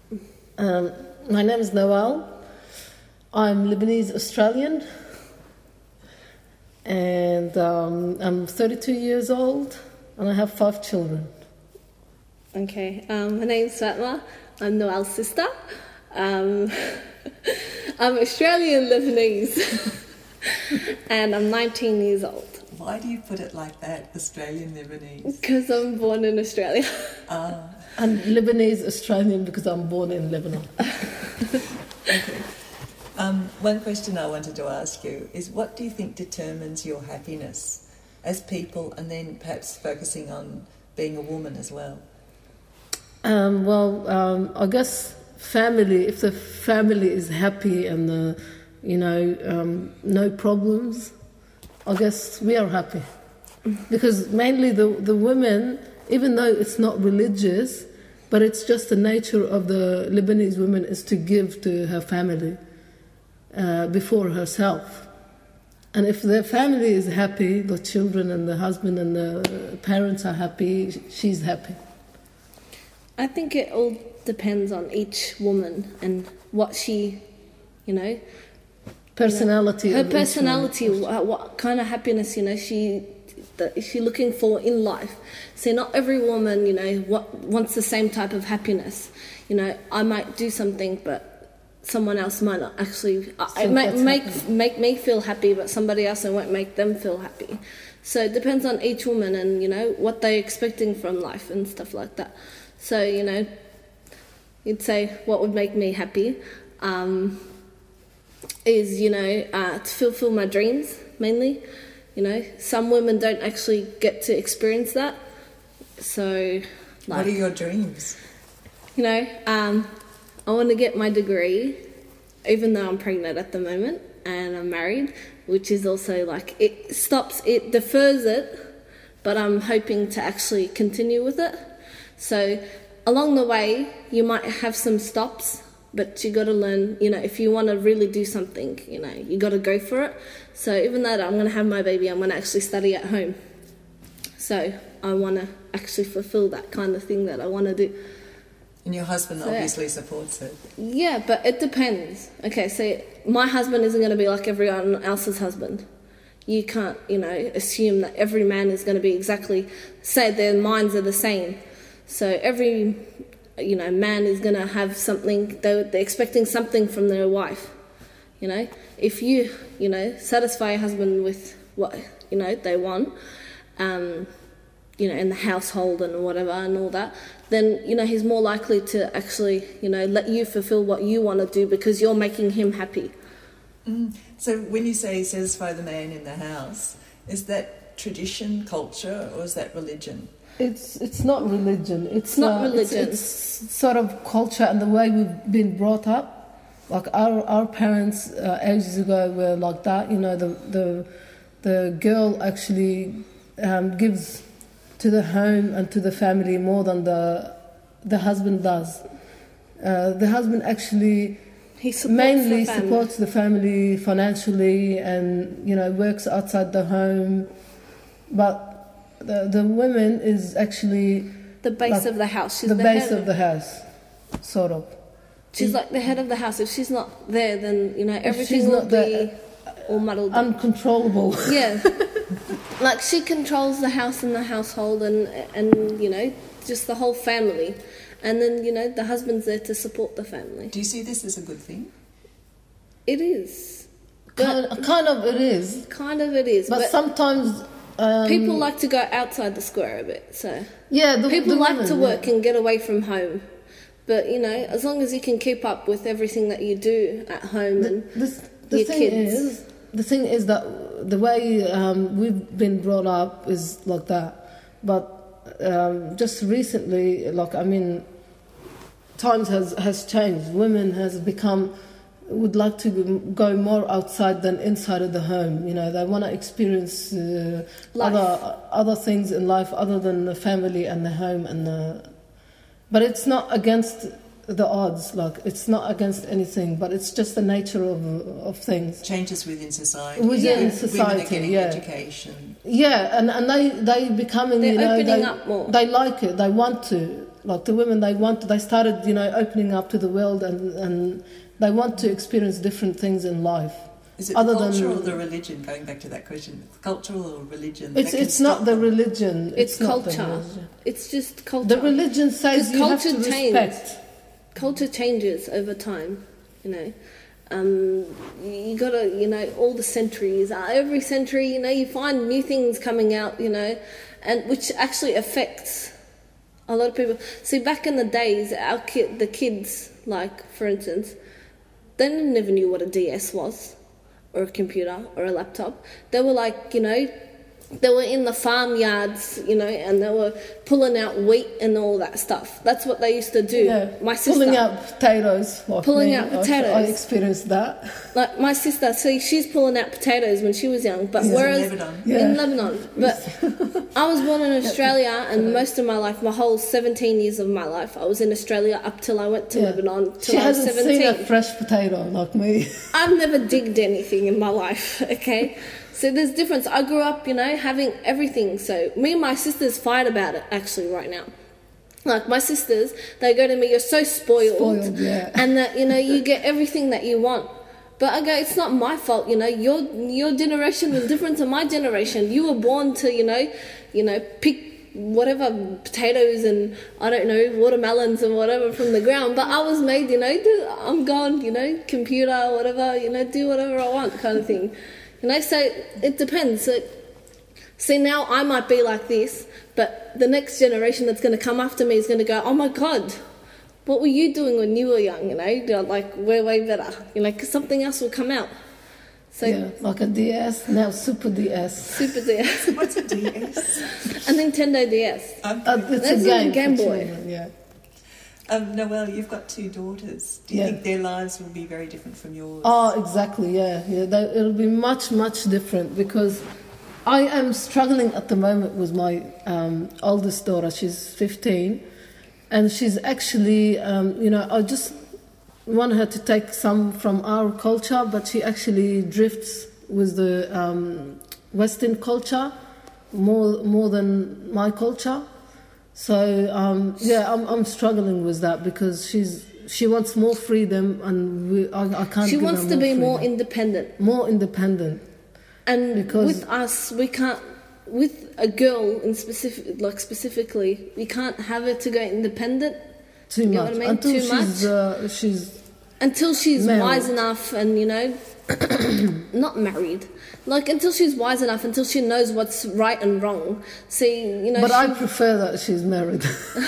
Um, my name is Noel. I'm Lebanese Australian, and I'm 32 years old, and I have 5 children. Okay, my name's Fatma. I'm Noel's sister. I'm Australian Lebanese, and I'm 19 years old. Why do you put it like that, Australian Lebanese? Because I'm born in Australia. I'm Lebanese Australian because I'm born in Lebanon. Okay. One question I wanted to ask you is, what do you think determines your happiness as people, and then perhaps focusing on being a woman as well? I guess family. If the family is happy and no problems, I guess we are happy. Because mainly the women, even though it's not religious, but it's just the nature of the Lebanese woman is to give to her family before herself. And if the family is happy, the children and the husband and the parents are happy, she's happy. I think it all depends on each woman and what she, Personality. her personality, what kind of happiness, is she looking for in life. So not every woman, wants the same type of happiness. I might do something, but someone else might not actually. It might make me feel happy, but somebody else, it won't make them feel happy. So it depends on each woman and, what they're expecting from life and stuff like that. So, you'd say what would make me happy is, to fulfill my dreams, mainly. Some women don't actually get to experience that. So, what are your dreams? I want to get my degree, even though I'm pregnant at the moment and I'm married, which is also it defers it, but I'm hoping to actually continue with it. So along the way, you might have some stops, but you got to learn, if you want to really do something, you got to go for it. So even though I'm going to have my baby, I'm going to actually study at home. So I want to actually fulfill that kind of thing that I want to do. And your husband obviously supports it. Yeah, but it depends. Okay, so my husband isn't going to be like everyone else's husband. You can't, assume that every man is going to be say their minds are the same. So every, man is going to have something, they're expecting something from their wife, If you, satisfy your husband with what, they want, in the household and whatever and all that, then, he's more likely to actually, let you fulfill what you want to do because you're making him happy. So when you say satisfy the man in the house, is that tradition, culture, or is that religion? It's not religion. It's not religion. It's sort of culture and the way we've been brought up. Like our parents ages ago were like that. The girl actually gives to the home and to the family more than the husband does. The husband actually supports the family financially and works outside the home, but the woman is actually the base of the house. She's the base of the house, sort of. She's like the head of the house. If she's not there, then everything will be all muddled. Uncontrollable. Yeah, like she controls the house and the household, and just the whole family, and then the husband's there to support the family. Do you see this as a good thing? It is. Kind of it is. Kind of it is. But sometimes. People like to go outside the square a bit, so people like to work and get away from home. But as long as you can keep up with everything that you do at home and your kids. The thing is that the way we've been brought up is like that. But just recently, times has changed. Women would like to go more outside than inside of the home. They want to experience other things in life other than the family and the home But it's not against the odds. It's not against anything. But it's just the nature of things. Changes within society. Within society, women are getting education. Yeah, and they becoming. They're opening up more. They like it. They want to. Like the women, they started, opening up to the world, and they want to experience different things in life. Is it the culture or the religion? Going back to that question, cultural or religion? It's not the religion. It's not culture. the religion. It's just culture. The religion says you have to respect. Culture changes over time, you gotta, all the centuries, every century, you find new things coming out, and which actually affects a lot of people. See, back in the days, the kids, like, for instance, they never knew what a DS was, or a computer, or a laptop. They were like, they were in the farmyards, and they were pulling out wheat and all that stuff. That's what they used to do. Yeah, my sister, pulling out potatoes. I experienced that. Like my sister, see, she's pulling out potatoes when she was young, but whereas in Lebanon, but I was born in Australia, and most of my life, my whole 17 years of my life, I was in Australia up till I went to Lebanon till I was 17. She hasn't seen a fresh potato like me. I've never digged anything in my life. Okay. So there's difference. I grew up, having everything. So me and my sisters fight about it, actually, right now. Like, my sisters, they go to me, you're so spoiled. And that, you get everything that you want. But I go, it's not my fault, your generation was different to my generation. You were born to, pick whatever potatoes and, I don't know, watermelons and whatever from the ground. But I was made, I'm gone, computer, whatever, do whatever I want kind of thing. So it depends. So, see, now I might be like this, but the next generation that's going to come after me is going to go, oh my God, what were you doing when you were young? Like, we're way better. Because something else will come out. So, like a DS, now Super DS. Super DS. What's a DS? A Nintendo DS. It's a Game Boy. Children, yeah. Noelle, you've got 2 daughters. Do you think their lives will be very different from yours? Oh, exactly, it'll be much, much different, because I am struggling at the moment with my oldest daughter. She's 15, and she's actually, I just want her to take some from our culture, but she actually drifts with the Western culture more than my culture. So I'm struggling with that, because she wants more freedom, and I can't. She give wants her to be freedom. more independent. More independent. And because with us, we can't. With a girl specifically, we can't have her to go independent. Too much. What I mean? Until she's until she's married. wise enough, and not married. Like, until she's wise enough, until she knows what's right and wrong. See, But I prefer that she's married.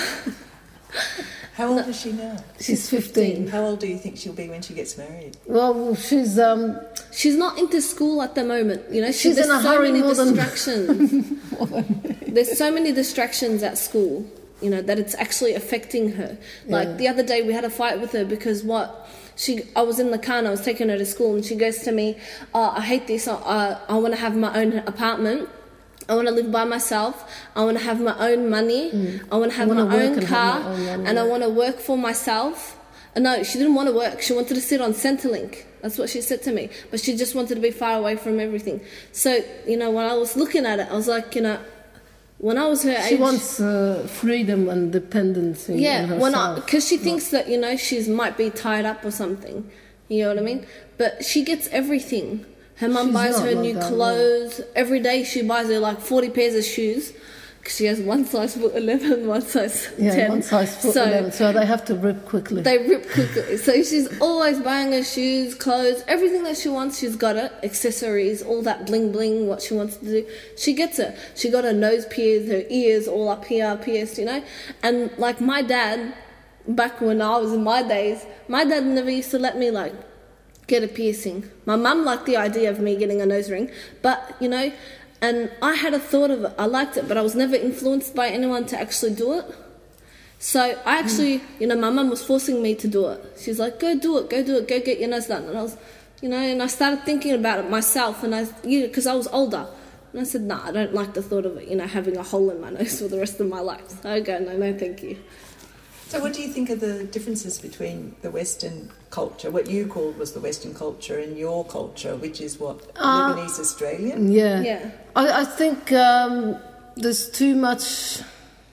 How old is she now? She's 15. How old do you think she'll be when she gets married? Well, she's not into school at the moment. She's in a hurry more than distractions. There's so many distractions at school, that it's actually affecting her. Like, the other day we had a fight with her because I was in the car and I was taking her to school, and she goes to me, I hate this, I want to have my own apartment, I want to live by myself, I want to have my own money, I want to have my own car, and I want to work for myself. No, she didn't want to work, she wanted to sit on Centrelink. That's what she said to me, but she just wanted to be far away from everything. So, when I was looking at it, I was like, when I was her age... She wants freedom and dependency in herself. Because she thinks that, she might be tied up or something. You know what I mean? But she gets everything. Her mum buys her new clothes. Every day she buys her like 40 pairs of shoes. Because she has one size foot 11, one size 10. Yeah, one size foot 11. So they have to rip quickly. They rip quickly. So she's always buying her shoes, clothes, everything that she wants, she's got it. Accessories, all that bling bling, what she wants to do. She gets it. She got her nose pierced, her ears all up here, pierced, And like my dad, back when I was in my days, my dad never used to let me like get a piercing. My mum liked the idea of me getting a nose ring, but and I had a thought of it. I liked it, but I was never influenced by anyone to actually do it. So I actually, my mum was forcing me to do it. She's like, go do it, go get your nose done. And I was, and I started thinking about it myself, and because I was older. And I said, I don't like the thought of it, having a hole in my nose for the rest of my life. So I go, no, thank you. So what do you think are the differences between the Western culture, what you called was the Western culture, and your culture, which is what, Lebanese Australian? Yeah. I think there's too much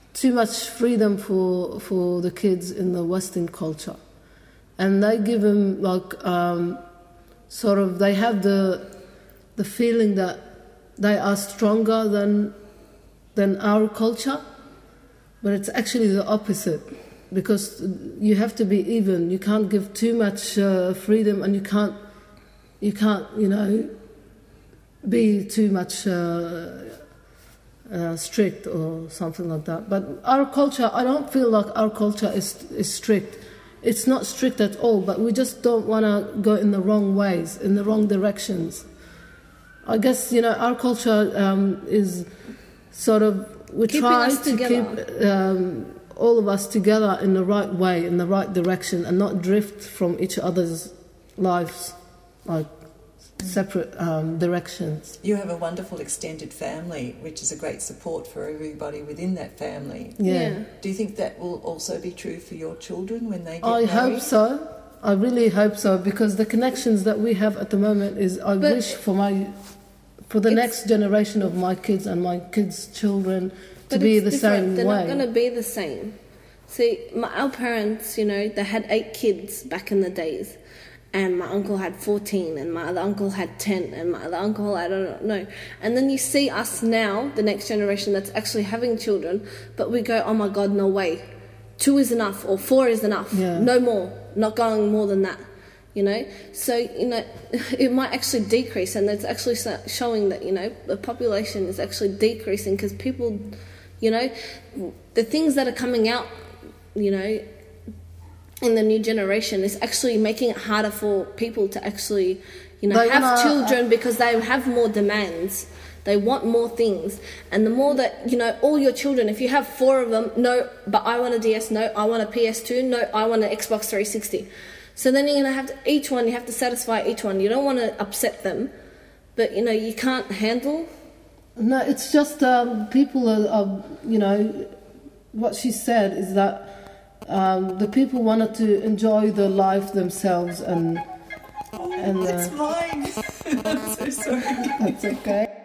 too much freedom for the kids in the Western culture, and they give them like sort of, they have the feeling that they are stronger than our culture, but it's actually the opposite, because you have to be even. You can't give too much freedom, and you can't be too much strict or something like that. But our culture, I don't feel like our culture is strict. It's not strict at all, but we just don't want to go in the wrong ways, in the wrong directions. I guess, our culture is sort of, we Keeping try us to together. keep all of us together in the right way, in the right direction, and not drift from each other's lives, like separate directions. You have a wonderful extended family, which is a great support for everybody within that family. Yeah. Do you think that will also be true for your children when they get I married? hope so. I really hope so, because the connections that we have at the moment is, I But wish for the next generation of my kids and my kids' children to But be it's the different. same They're way. not going to be the same. See, our parents, they had 8 kids back in the days, and my uncle had 14, and my other uncle had 10, and my other uncle, I don't know. And then you see us now, the next generation that's actually having children, but we go, oh my God, no way. 2 is enough, or 4 is enough. Yeah. No more. Not going more than that. So, it might actually decrease, and it's actually showing that, the population is actually decreasing, because people, the things that are coming out, in the new generation is actually making it harder for people to actually, have children, because they have more demands. They want more things. And the more that, all your children, if you have 4 of them, no, but I want a DS, no, I want a PS2, no, I want an Xbox 360. So then you're going to have to, you have to satisfy each one. You don't want to upset them, but, you can't handle. No, it's just people are, what she said is that the people wanted to enjoy the life themselves, and It's mine. I'm so sorry. that's okay.